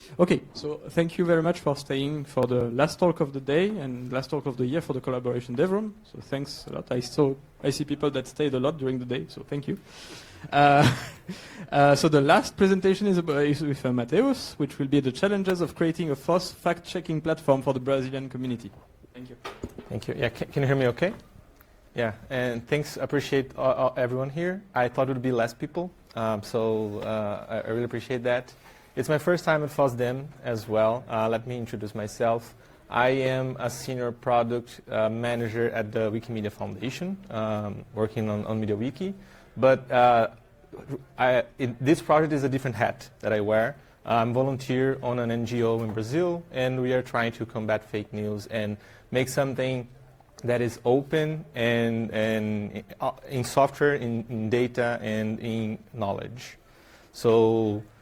Okay, so thank you very much for staying for the last talk of the day and last talk of the year for the Collaboration Dev Room. So thanks a lot. I see people that stayed a lot during the day, so thank you. So the last presentation is with Mateus, which will be the challenges of creating a FOSS fact-checking platform for the Brazilian community. Thank you. Thank you. Yeah, can you hear me okay? Yeah, and thanks. Appreciate everyone here. I thought it would be less people, so I really appreciate that. It's my first time at FOSDEM as well. Let me introduce myself. I am a senior product manager at the Wikimedia Foundation, working on MediaWiki. But this project is a different hat that I wear. I'm volunteer on an NGO in Brazil, and we are trying to combat fake news and make something that is open and in software, in data, and in knowledge. So